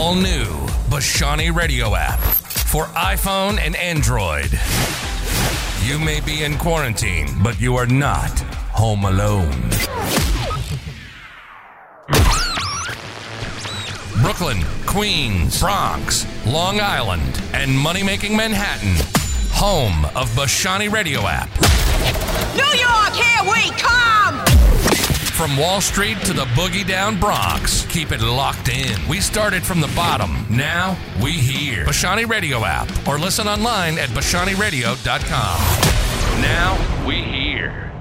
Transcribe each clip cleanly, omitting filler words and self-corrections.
all new Bashani Radio app for iPhone and Android. You may be in quarantine, but you are not home alone. Brooklyn, Queens, Bronx, Long Island, and money-making Manhattan. Home of Bashani Radio app. New York, here we come! From Wall Street to the boogie down Bronx, keep it locked in. We started from the bottom. Now we here. Bashani Radio app or listen online at bashaniradio.com. Now we here.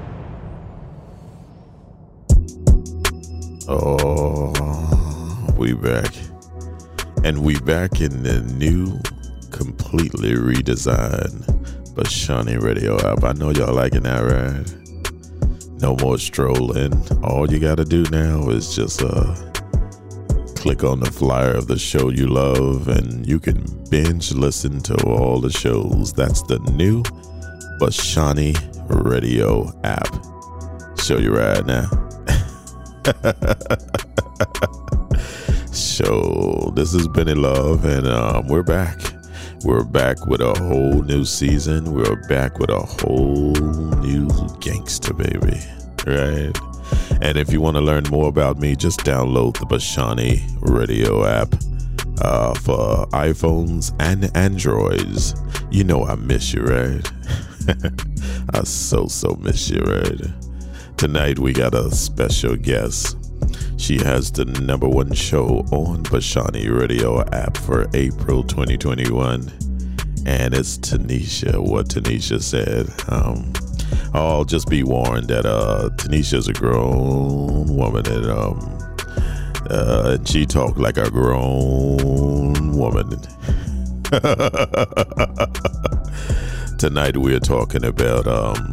Oh, we back. And we back in the new, completely redesigned Bashani Radio app. I know y'all liking that, right? No more strolling. All you gotta do now is just click on the flyer of the show you love and you can binge listen to all the shows. That's the new Bashani Radio app. Show you right now. So this is Benny Love and we're back. We're back with a whole new season. We're back with a whole new gangster, baby. Right? And if you want to learn more about me, just download the Bashani Radio app for iPhones and Androids. You know I miss you, right? I so miss you, right? Tonight we got a special guest. She has the #1 show on Bashani Radio app for April 2021. And it's Tanisha. What Tanisha said. I'll just be warned that Tanisha's a grown woman and she talk like a grown woman. Tonight we're talking about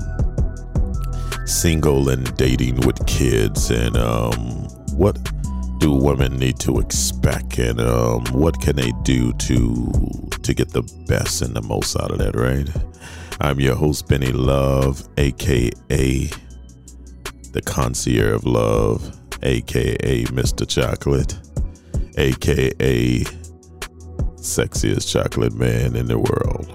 single and dating with kids and what do women need to expect and what can they do to get the best and the most out of that, right? I'm your host, Benny Love, a.k.a. the Concierge of Love, a.k.a. Mr. Chocolate, a.k.a. sexiest chocolate man in the world.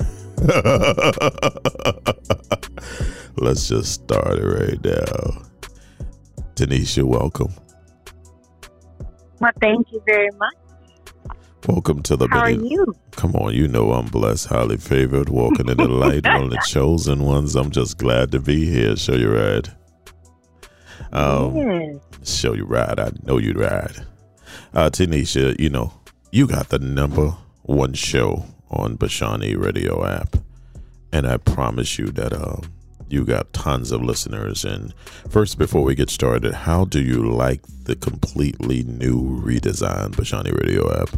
Let's just start it right now. Tanisha, welcome. Well, thank you very much. Welcome to the How are you? Come on, you know I'm blessed, highly favored, walking in the light, one of the chosen ones. I'm just glad to be here. Show you right. Yes. Show you right. I know you right. Tanisha, you know, you got the #1 show on Bashani Radio app. And I promise you that you got tons of listeners. And first, before we get started, how do you like the completely new redesigned Bashani Radio app?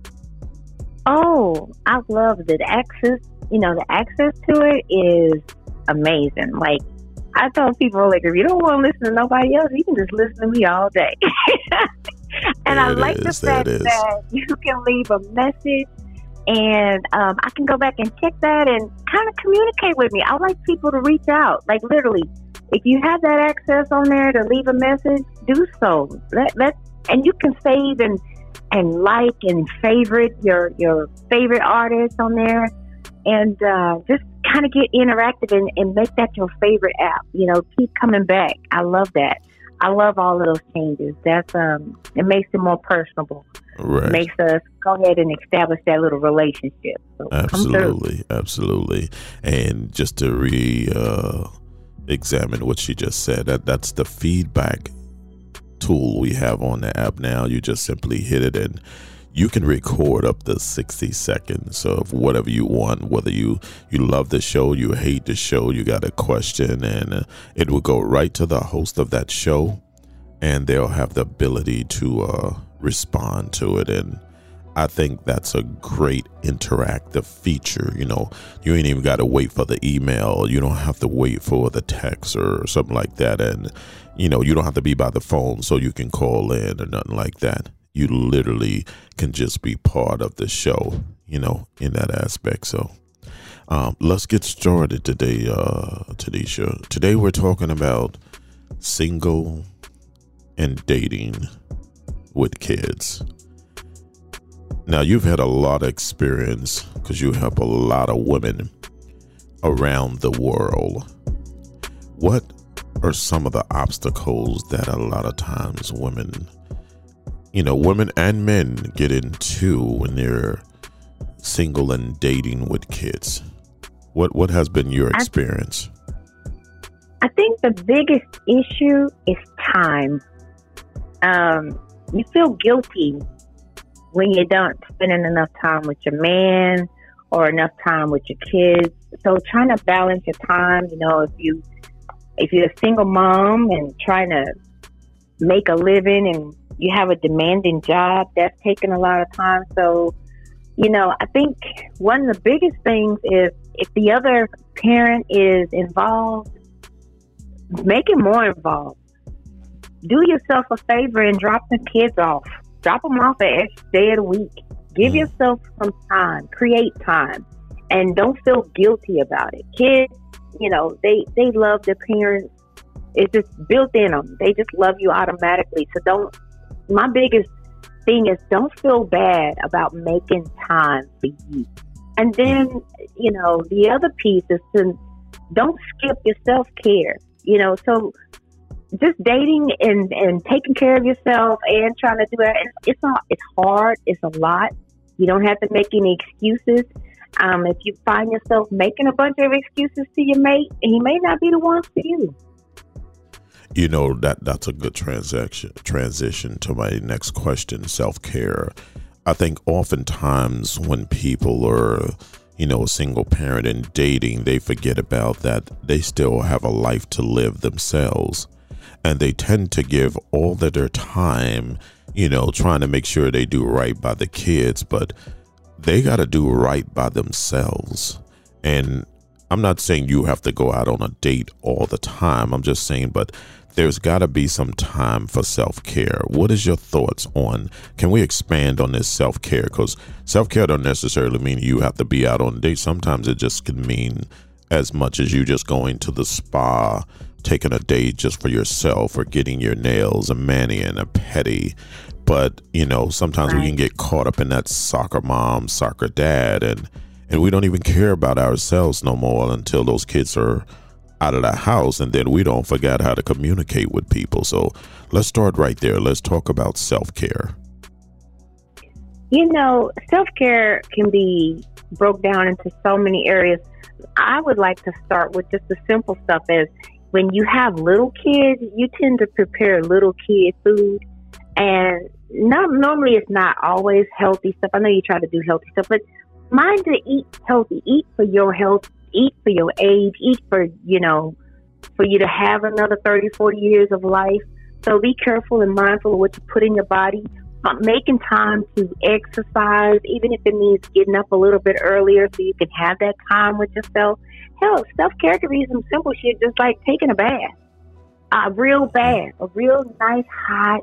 Oh, I love the access. You know, the access to it is amazing. Like, I tell people, like, if you don't want to listen to nobody else, you can just listen to me all day. And I like the fact that you can leave a message and I can go back and check that and kind of communicate with me. I like people to reach out. Like, literally, if you have that access on there to leave a message, do so. And you can save and like and favorite your favorite artists on there, and just kind of get interactive and make that your favorite app. You know, keep coming back. I love that. I love all of those changes. That's it makes it more personable. Right. It makes us go ahead and establish that little relationship. So Absolutely. And just to examine what she just said, that's the feedback tool we have on the app now. You just simply hit it and you can record up to 60 seconds of whatever you want, whether you love the show, you hate the show, you got a question, and it will go right to the host of that show and they'll have the ability to respond to it. And I think that's a great interactive feature. You know, you ain't even got to wait for the email. You don't have to wait for the text or something like that. And, you know, you don't have to be by the phone so you can call in or nothing like that. You literally can just be part of the show, you know, in that aspect. So let's get started today, Tanisha. Today we're talking about single and dating with kids. Now, you've had a lot of experience because you help a lot of women around the world. What are some of the obstacles that a lot of times women and men get into when they're single and dating with kids? What has been your experience? I think the biggest issue is time. You feel guilty when you don't spending enough time with your man or enough time with your kids. So trying to balance your time, if you're a single mom and trying to make a living and you have a demanding job, that's taking a lot of time. So, I think one of the biggest things is if the other parent is involved, make it more involved. Do yourself a favor and drop the kids off. Drop them off an extra day of the week. Give yourself some time. Create time. And don't feel guilty about it. Kids, they love their parents. It's just built in them. They just love you automatically. So my biggest thing is don't feel bad about making time for you. And then, the other piece is to don't skip your self-care. So just dating and taking care of yourself and trying to do that, it's hard. It's a lot. You don't have to make any excuses. If you find yourself making a bunch of excuses to your mate, he may not be the one for you. That's a good transition to my next question, self-care. I think oftentimes when people are, a single parent and dating, they forget about that they still have a life to live themselves. And they tend to give all of their time, trying to make sure they do right by the kids, but they got to do right by themselves. And I'm not saying you have to go out on a date all the time. I'm just saying, but there's got to be some time for self-care. What is your thoughts on, can we expand on this self-care? Because self-care don't necessarily mean you have to be out on a date. Sometimes it just can mean as much as you just going to the spa, taking a day just for yourself, or getting your nails, a mani and a pedi. But, sometimes we can get caught up in that soccer mom, soccer dad, and we don't even care about ourselves no more until those kids are out of the house, and then we don't forget how to communicate with people. So let's start right there. Let's talk about self-care. Self-care can be broke down into so many areas. I would like to start with just the simple stuff as when you have little kids, you tend to prepare little kid food, and normally it's not always healthy stuff. I know you try to do healthy stuff, but mind to eat healthy. Eat for your health. Eat for your age. Eat for you to have another 30, 40 years of life. So be careful and mindful of what you put in your body. Making time to exercise, even if it means getting up a little bit earlier so you can have that time with yourself. Hell, self-care can be some simple shit, just like taking a bath. A real bath. A real nice, hot,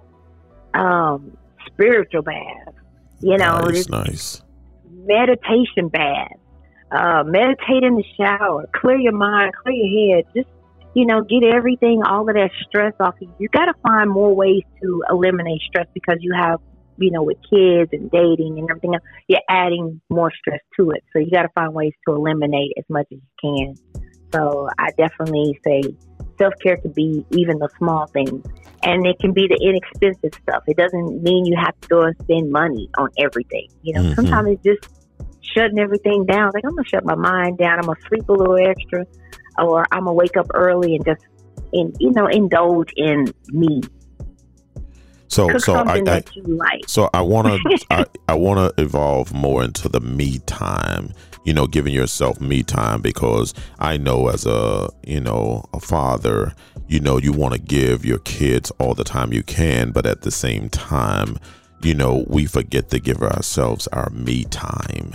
spiritual bath. Nice. Meditation bath. Meditate in the shower. Clear your mind. Clear your head. Just, get everything, all of that stress off of you. You got to find more ways to eliminate stress because you have, with kids and dating and everything else, you're adding more stress to it. So you got to find ways to eliminate as much as you can. So I definitely say self-care could be even the small things. And it can be the inexpensive stuff. It doesn't mean you have to go and spend money on everything. Sometimes it's just shutting everything down. Like, I'm going to shut my mind down. I'm going to sleep a little extra, or I'm going to wake up early and just, indulge in me. So that you like. So I want to evolve more into the me time, giving yourself me time, because I know as a father, you want to give your kids all the time you can, but at the same time, we forget to give ourselves our me time.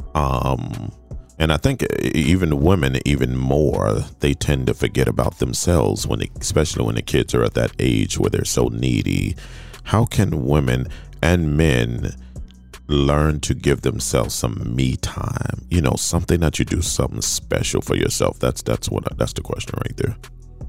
And I think even women, even more, they tend to forget about themselves especially when the kids are at that age where they're so needy. How can women and men learn to give themselves some me time? Something that you do, something special for yourself. That's the question right there.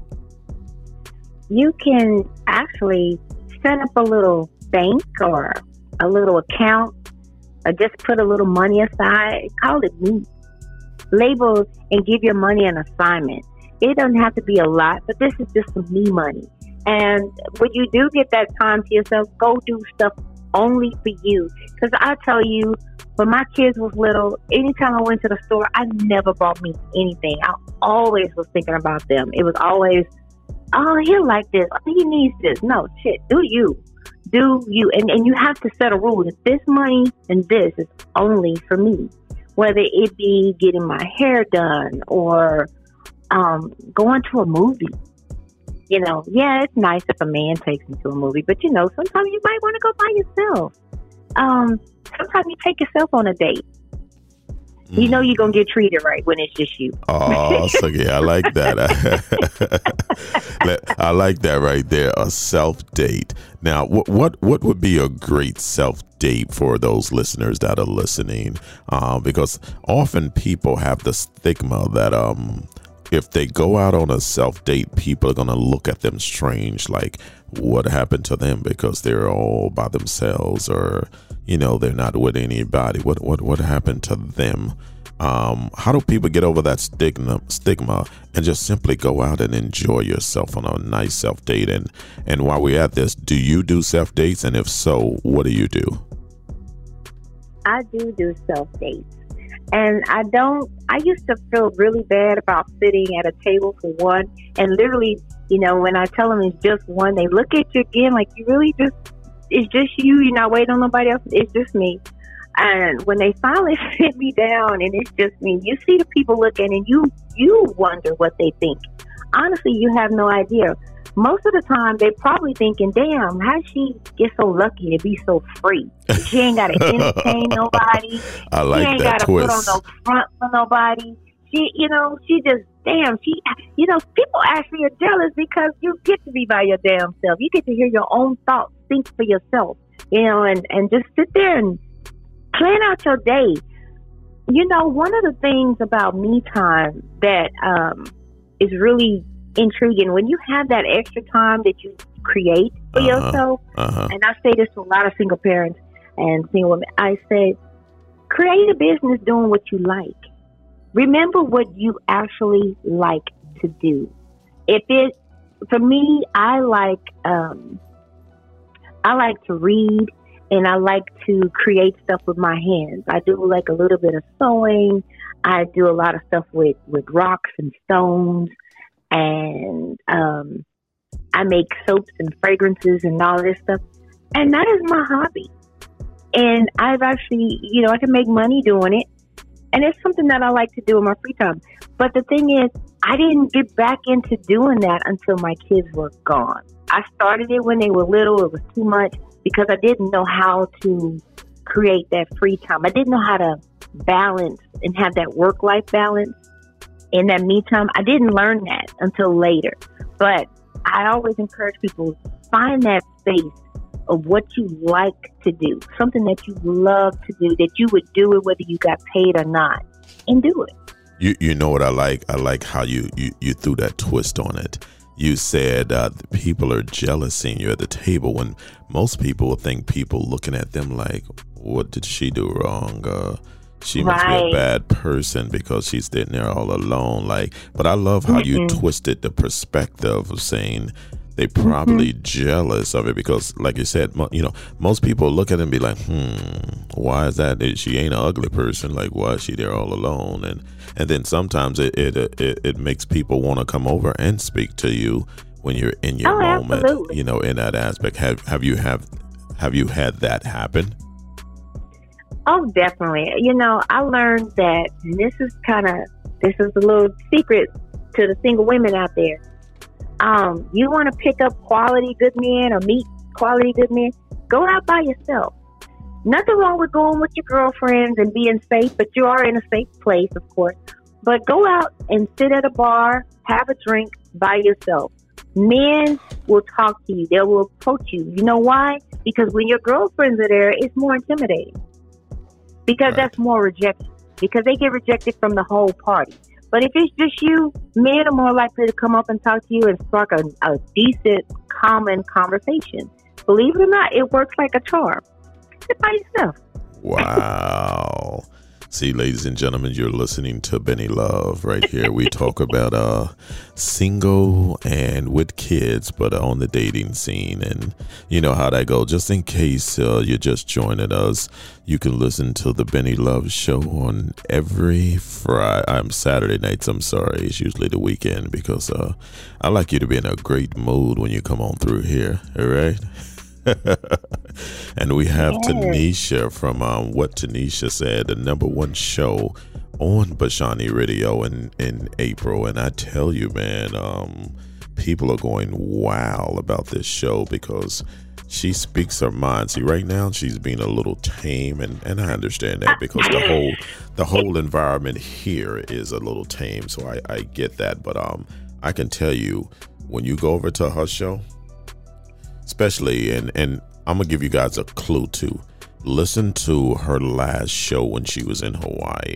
You can actually set up a little bank or a little account or just put a little money aside. Call it me. Label and give your money an assignment. It doesn't have to be a lot, but this is just some me money. And when you do get that time to yourself, go do stuff only for you. Because I tell you, when my kids was little, anytime I went to the store, I never bought me anything. I always was thinking about them. It was always, oh, he'll like this. Oh, he needs this. No, shit, do you. Do you. And you have to set a rule. If this money and this is only for me, whether it be getting my hair done or going to a movie. You know, yeah, it's nice if a man takes me to a movie, but you know, sometimes you might want to go by yourself. Sometimes you take yourself on a date. You know you're going to get treated right when it's just you. Oh, so yeah, I like that. I like that right there, a self-date. Now, what would be a great self-date for those listeners that are listening? Because often people have the stigma that if they go out on a self-date, people are going to look at them strange, like what happened to them because they're all by themselves, or, you know, they're not with anybody. What happened to them? How do people get over that stigma and just simply go out and enjoy yourself on a nice self-date? And while we're at this, do you do self-dates? And if so, what do you do? I do self-dates. And I used to feel really bad about sitting at a table for one. And literally, you know, when I tell them it's just one, they look at you again like, you really it's just you. You're not waiting on nobody else. It's just me. And when they finally sit me down and it's just me, you see the people looking and you wonder what they think. Honestly, you have no idea. Most of the time, they're probably thinking, damn, how she get so lucky to be so free? She ain't got to entertain nobody. I like she ain't that got to put on no front for nobody. She just, damn, people actually are jealous because you get to be by your damn self. You get to hear your own thoughts, think for yourself, you know, and just sit there and plan out your day. You know, one of the things about me time that is really intriguing, when you have that extra time that you create for yourself, and I say this to a lot of single parents and single women, I say, create a business doing what you like. Remember what you actually like to do. For me, I like to read, and I like to create stuff with my hands. I do like a little bit of sewing. I do a lot of stuff with rocks and stones. And I make soaps and fragrances and all this stuff. And that is my hobby. And I've actually, you know, I can make money doing it. And it's something that I like to do in my free time. But the thing is, I didn't get back into doing that until my kids were gone. I started it when they were little. It was too much because I didn't know how to create that free time. I didn't know how to balance and have that work-life balance. In that me time, I didn't learn that until later. But I always encourage people, find that space of what you like to do, something that you love to do, that you would do it whether you got paid or not, and do it. You know what I like? I like how you threw that twist on it. You said people are jealous seeing you at the table, when most people would think people looking at them like, what did she do wrong? She must be a bad person because she's sitting there all alone. But I love how you twisted the perspective of saying they probably jealous of it because, like you said, you know, most people look at it and be like, why is that? She ain't an ugly person. Like, why is she there all alone? And then sometimes it makes people want to come over and speak to you when you're in your moment. Absolutely. You know, in that aspect. Have you had that happen? Oh, definitely. You know, I learned that, and this is a little secret to the single women out there. You want to pick up quality good men or meet quality good men, go out by yourself. Nothing wrong with going with your girlfriends and being safe, but you are in a safe place, of course. But go out and sit at a bar, have a drink by yourself. Men will talk to you. They will approach you. You know why? Because when your girlfriends are there, it's more intimidating. Because that's more rejection. Because they get rejected from the whole party. But if it's just you, men are more likely to come up and talk to you and spark a decent, common conversation. Believe it or not, it works like a charm. Sit by yourself. Wow. See, ladies and gentlemen, you're listening to Benny Love right here. We talk about single and with kids, but on the dating scene, and you know how that goes. Just in case you're just joining us, you can listen to the Benny Love Show on every Saturday nights. I'm sorry, it's usually the weekend because I like you to be in a great mood when you come on through here. All right. And we have Tanisha from What Tanisha Said, the #1 show on Bashani Radio in April. And I tell you, man, people are going wild about this show because she speaks her mind. See, right now she's being a little tame, and I understand that because the whole environment here is a little tame. So I get that, but I can tell you when you go over to her show, especially, and I'm gonna give you guys a clue too. Listen to her last show when she was in Hawaii.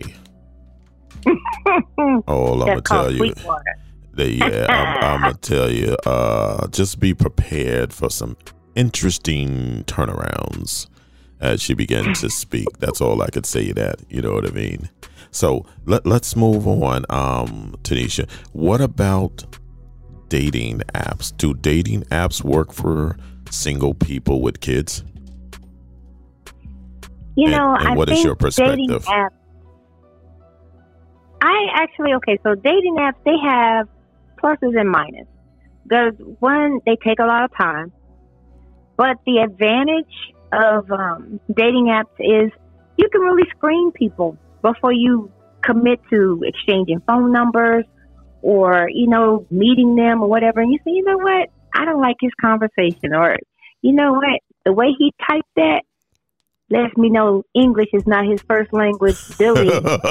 Oh, I'm gonna tell you. I'm gonna tell you. Just be prepared for some interesting turnarounds as she began to speak. That's all I could say. That, you know what I mean. So let's move on. Tanisha, what about dating apps? Do dating apps work for single people with kids? And what is your perspective? So dating apps, they have pluses and minuses. There's one, they take a lot of time, but the advantage of dating apps is you can really screen people before you commit to exchanging phone numbers or, meeting them or whatever. And you say, you know what? I don't like his conversation, or you know what? The way he typed that lets me know English is not his first language. Billy.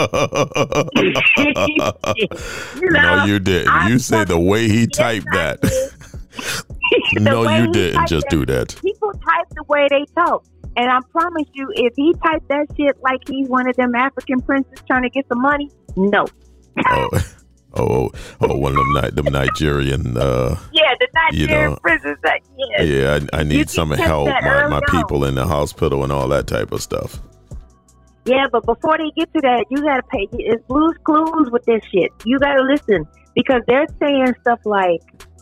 No, you didn't. You say the way he typed that. No, you didn't just do that. People type the way they talk. And I promise you, if he typed that shit like he's one of them African princes trying to get some money, no. Oh, one of them Nigerian. The Nigerian prisons. Yeah, I need some help. My people in the hospital and all that type of stuff. Yeah, but before they get to that, you gotta pay. It's Blue's Clues with this shit. You gotta listen because they're saying stuff like,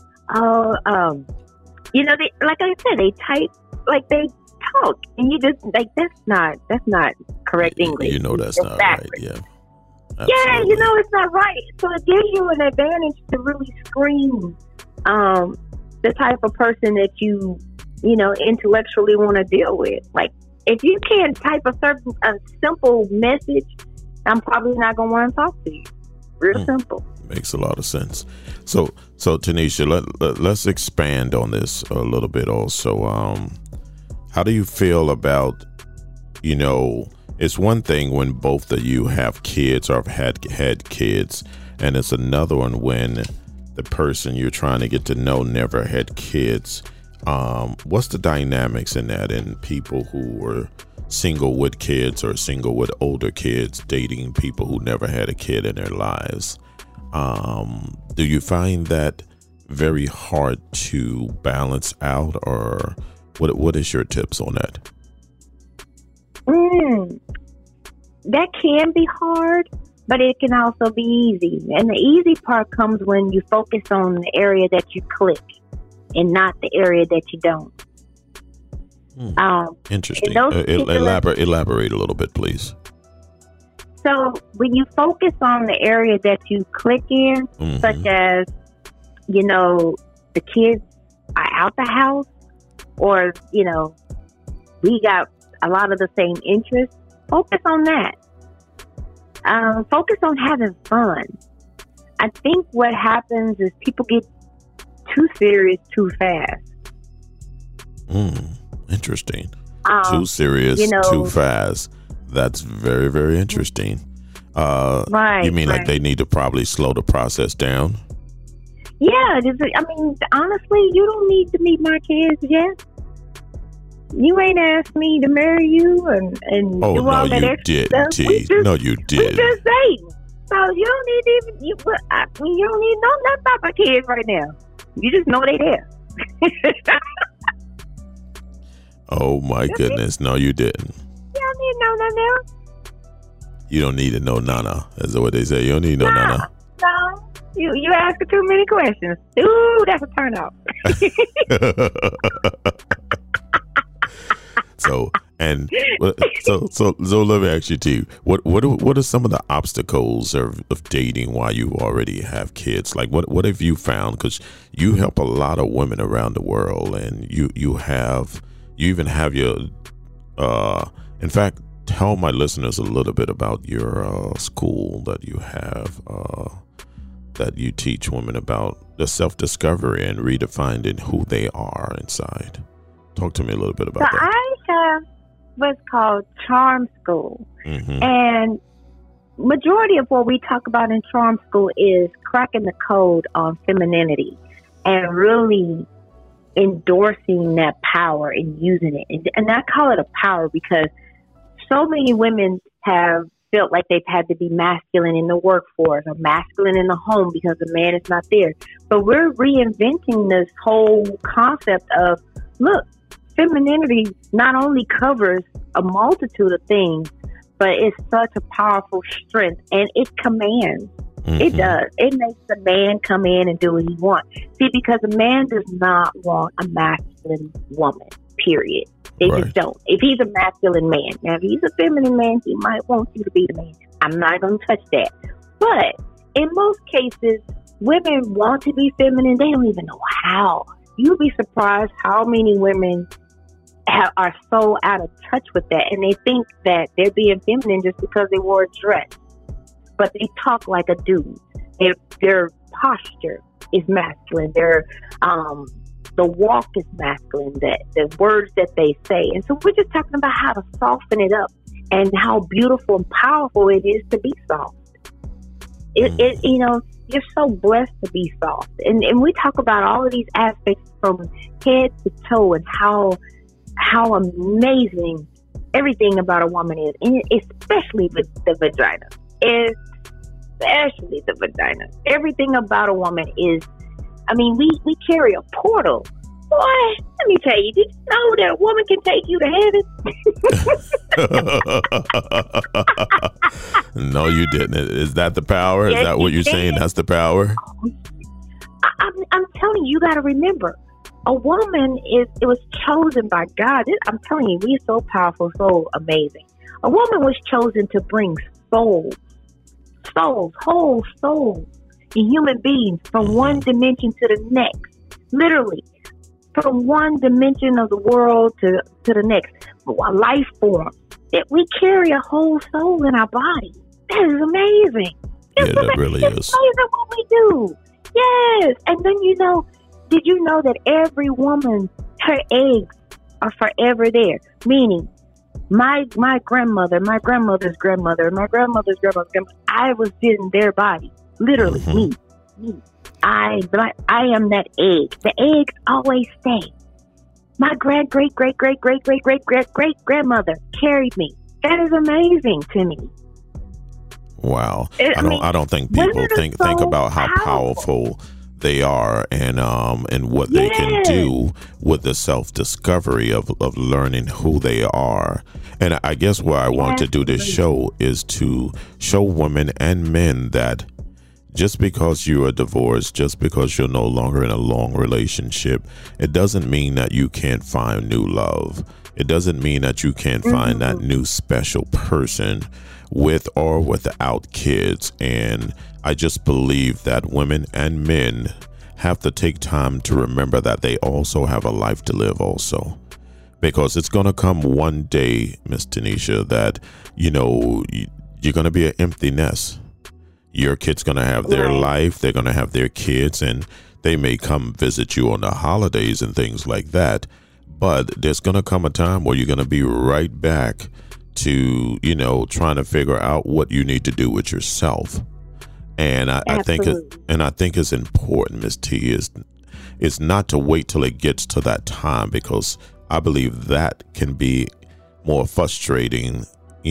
they, like I said, they type like they talk, and you just like that's not correct English. You know that's not right. Yeah. Absolutely. Yeah, it's not right. So it gives you an advantage to really screen the type of person that you intellectually want to deal with. Like, if you can't type a simple message, I'm probably not going to want to talk to you. Real simple. Makes a lot of sense. So Tanisha, let's expand on this a little bit also. How do you feel about, it's one thing when both of you have kids or have had kids, and it's another one when the person you're trying to get to know never had kids. What's the dynamics in that, in people who were single with kids or single with older kids dating people who never had a kid in their lives? Do you find that very hard to balance out, or what is your tips on that? That can be hard, but it can also be easy. And the easy part comes when you focus on the area that you click and not the area that you don't. Interesting. Elaborate a little bit, please. So when you focus on the area that you click in, such as, the kids are out the house, or, we got a lot of the same interests, focus on that. Focus on having fun. I think what happens is people get too serious too fast. Interesting. Too serious too fast. That's very, very interesting. Right. You mean like they need to probably slow the process down? Yeah. Honestly, you don't need to meet my kids yet. You ain't asked me to marry you and do all that extra stuff. No, you did. We just dating. So you don't need you don't need nothing about my kids right now. You just know they there. Oh my goodness! No, you didn't. You don't need to know nothing You don't need to know nana. That's what they say. You don't need to know nana. No. You asking too many questions. Ooh, that's a turn off. So let me ask you too. What are some of the obstacles of dating while you already have kids? Like what have you found? Because you help a lot of women around the world, and you even have your. In fact, tell my listeners a little bit about your school that you have. That you teach women about the self-discovery and redefining who they are inside. Talk to me a little bit about that. I have what's called Charm School. Mm-hmm. And majority of what we talk about in Charm School is cracking the code on femininity and really endorsing that power and using it. And I call it a power because so many women have felt like they've had to be masculine in the workforce or masculine in the home because the man is not there. But we're reinventing this whole concept of, look, femininity not only covers a multitude of things, but it's such a powerful strength, and it commands. Mm-hmm. It does. It makes the man come in and do what he wants. See, because a man does not want a masculine woman, period. They just don't. If he's a masculine man, now if he's a feminine man, he might want you to be the man. I'm not going to touch that. But in most cases, women want to be feminine. They don't even know how. You'll be surprised how many women are so out of touch with that, and they think that they're being feminine just because they wore a dress. But they talk like a dude. Their posture is masculine. The walk is masculine, the words that they say. And so we're just talking about how to soften it up and how beautiful and powerful it is to be soft. You're so blessed to be soft. And we talk about all of these aspects from head to toe and how amazing everything about a woman is, and especially with the vagina. Especially the vagina. Everything about a woman is, we carry a portal. Boy, let me tell you, did you know that a woman can take you to heaven? No, you didn't. Is that the power? Yes, is that what you're saying? That's the power? I'm telling you, you got to remember, a woman it was chosen by God. I'm telling you, we're so powerful, so amazing. A woman was chosen to bring whole souls in human beings from one dimension to the next. Literally, from one dimension of the world to the next. A life form. We carry a whole soul in our body. That is amazing. That really is. It's amazing what we do. Yes. And then did you know that every woman, her eggs are forever there? Meaning, my grandmother, my grandmother's grandmother, my grandmother's grandmother's grandmother, I was in their body. Literally, me. I am that egg. The eggs always stay. My great grandmother carried me. That is amazing to me. Wow. I don't think people think about how powerful they are and what they can do with the self-discovery of learning who they are. And I guess why I want to do this show is to show women and men that just because you are divorced, just because you're no longer in a long relationship, it doesn't mean that you can't find new love. It doesn't mean that you can't find that new special person with or without kids. And I just believe that women and men have to take time to remember that they also have a life to live also. Because it's going to come one day, Miss Tanisha, that, you're going to be an empty nest. Your kid's going to have their life. They're going to have their kids, and they may come visit you on the holidays and things like that. But there's going to come a time where you're going to be right back to, trying to figure out what you need to do with yourself. And I think it's important, Miss T, is not to wait till it gets to that time, because I believe that can be more frustrating,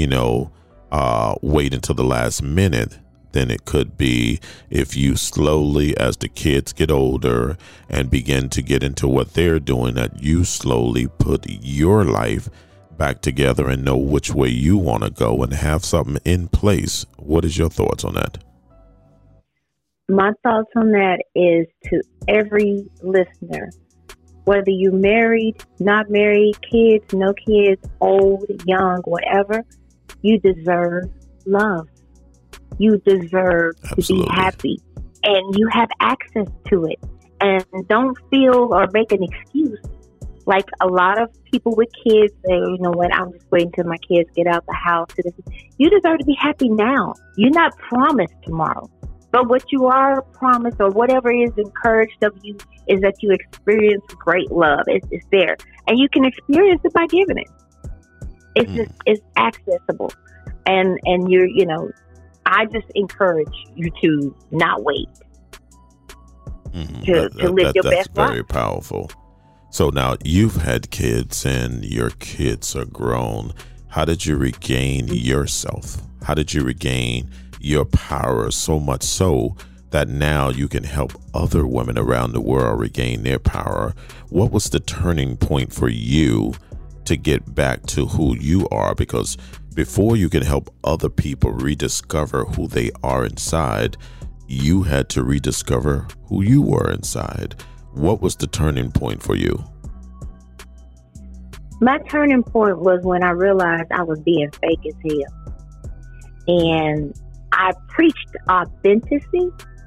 wait until the last minute than it could be if you slowly, as the kids get older and begin to get into what they're doing, that you slowly put your life back together and know which way you want to go and have something in place. What is your thoughts on that? My thoughts on that is to every listener, whether you married, not married, kids, no kids, old, young, whatever, you deserve love. You deserve Absolutely. to be happy, and you have access to it. And don't feel or make an excuse. Like a lot of people with kids say, you know what, I'm just waiting till my kids get out the house. You deserve to be happy now. You're not promised tomorrow. But what you are promised, or whatever is encouraged of you, is that you experience great love. It's there. And you can experience it by giving it. It's just, it's accessible. And you're, you know, I just encourage you to not wait. To live your best life. That's very powerful. So now you've had kids and your kids are grown. How did you regain yourself? How did you regain your power so much so that now you can help other women around the world regain their power? What was the turning point for you to get back to who you are? Because before you can help other people rediscover who they are inside, you had to rediscover who you were inside. What was the turning point for you? My turning point was when I realized I was being fake as hell. And I preached authenticity,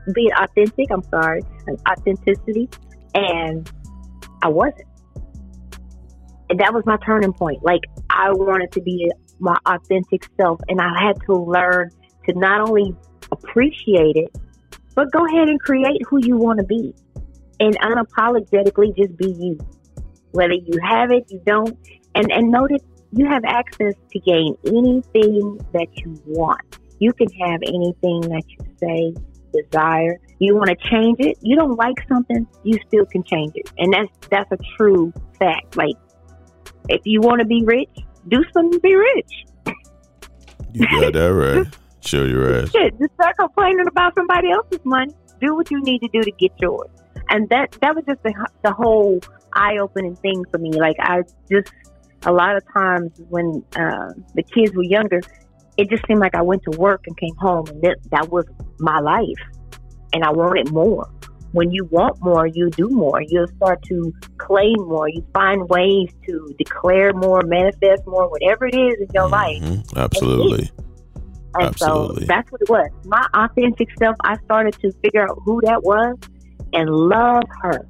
and I wasn't. And that was my turning point. Like, I wanted to be my authentic self, and I had to learn to not only appreciate it, but go ahead and create who you want to be. And unapologetically just be you. Whether you have it, you don't. And know that you have access to gain anything that you want. You can have anything that you say, desire. You want to change it. You don't like something, you still can change it. And that's a true fact. Like, if you want to be rich, do something to be rich. You got that right. Show your ass. Shit, just start complaining about somebody else's money. Do what you need to do to get yours. And that was just the whole eye-opening thing for me. Like, a lot of times when the kids were younger, it just seemed like I went to work and came home, and that was my life. And I wanted more. When you want more, you do more. You'll start to claim more. You find ways to declare more, manifest more, whatever it is in your life. Absolutely. And Absolutely. So that's what it was. My authentic self, I started to figure out who that was and love her.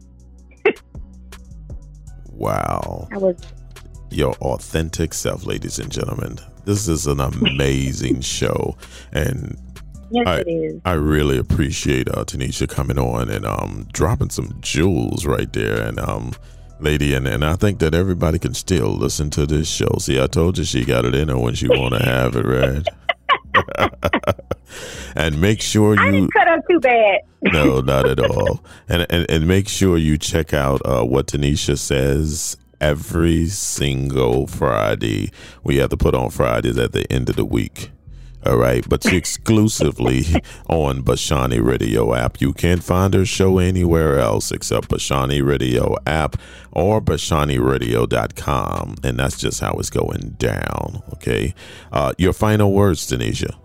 Wow. I was your authentic self, ladies and gentlemen. This is an amazing show. And yes, it is. I really appreciate Tanisha coming on and dropping some jewels right there. And lady, and I think that everybody can still listen to this show. See, I told you she got it in her when she want to have it, right? And make sure I didn't cut up too bad. No, not at all. And make sure you check out what Tanisha says every single Friday. We have to put on Fridays at the end of the week. All right. But she exclusively on Bashani Radio app. You can't find her show anywhere else except Bashani Radio app or BashaniRadio.com. And that's just how it's going down. Okay. Your final words, Tanisha.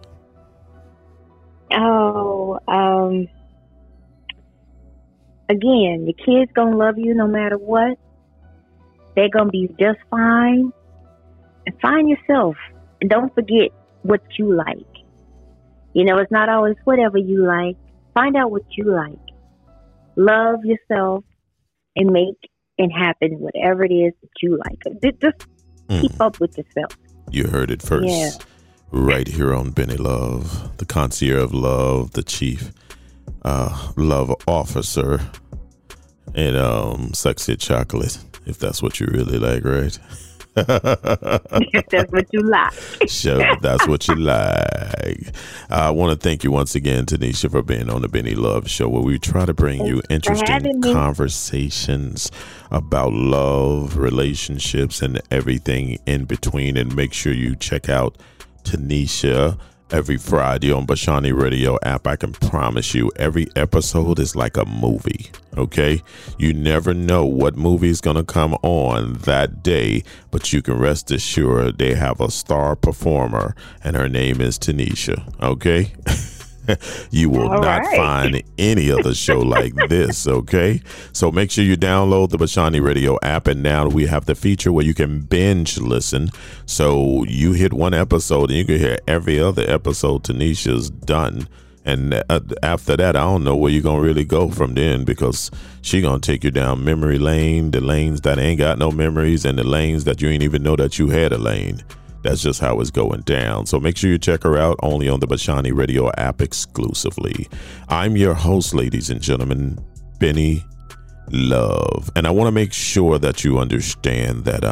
Again, your kids gonna love you no matter what. They're gonna be just fine. And find yourself. And don't forget what you like. You know, it's not always whatever you like. Find out what you like. Love yourself and make it happen, whatever it is that you like. Just keep up with yourself. You heard it first. Yeah. Right here on Benny Love, the concierge of love, the chief love officer, and sexy chocolate, if that's what you really like, right? If that's what you like. Sure, that's what you like. I want to thank you once again, Tanisha, for being on the Benny Love Show, where we try to bring you interesting conversations about love, relationships, and everything in between. And make sure you check out Tanisha every Friday on Bashani Radio app. I can promise you every episode is like a movie, okay? You never know what movie is going to come on that day, but you can rest assured they have a star performer, and her name is Tanisha, okay? You will not find any other show like this, okay? So make sure you download the Bashani Radio app, and now we have the feature where you can binge listen. So you hit one episode and you can hear every other episode Tanisha's done. And after that, I don't know where you're going to really go from then, because she going to take you down memory lane, the lanes that ain't got no memories, and the lanes that you ain't even know that you had a lane. That's just how it's going down. So make sure you check her out only on the Bashani Radio app exclusively. I'm your host, ladies and gentlemen, Benny Love. And I want to make sure that you understand that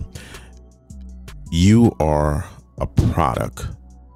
you are a product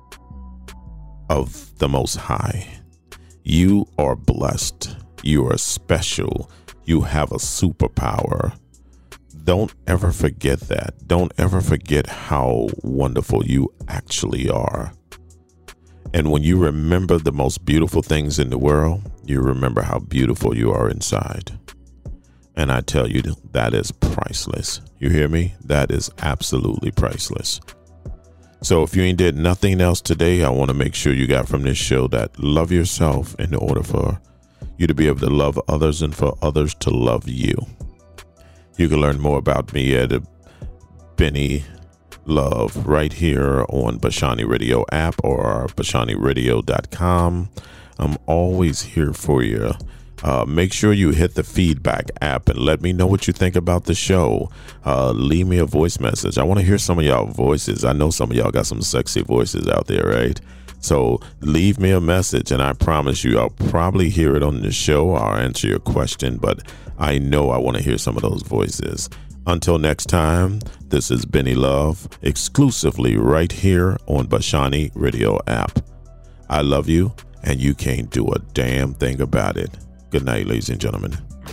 of the Most High. You are blessed. You are special. You have a superpower. Don't ever forget that. Don't ever forget how wonderful you actually are. And when you remember the most beautiful things in the world, you remember how beautiful you are inside. And I tell you, that is priceless. You hear me? That is absolutely priceless. So if you ain't did nothing else today, I want to make sure you got from this show that love yourself in order for you to be able to love others and for others to love you. You can learn more about me at Benny Love right here on Bashani Radio app or BashaniRadio.com. I'm always here for you. Make sure you hit the feedback app and let me know what you think about the show. Leave me a voice message. I want to hear some of y'all voices. I know some of y'all got some sexy voices out there, right? So leave me a message, and I promise you I'll probably hear it on the show. I'll answer your question, but I know I want to hear some of those voices. Until next time, this is Benny Love, exclusively right here on Bashani Radio app. I love you, and you can't do a damn thing about it. Good night, ladies and gentlemen.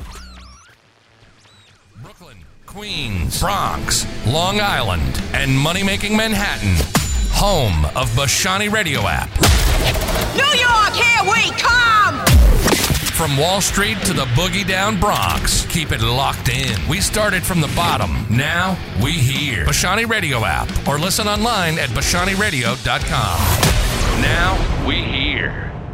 Brooklyn, Queens, Bronx, Long Island, and money-making Manhattan. Home of Bashani Radio app. New York, here we come! From Wall Street to the boogie down Bronx, keep it locked in. We started from the bottom. Now we here. Bashani Radio app or listen online at BashaniRadio.com. Now we here.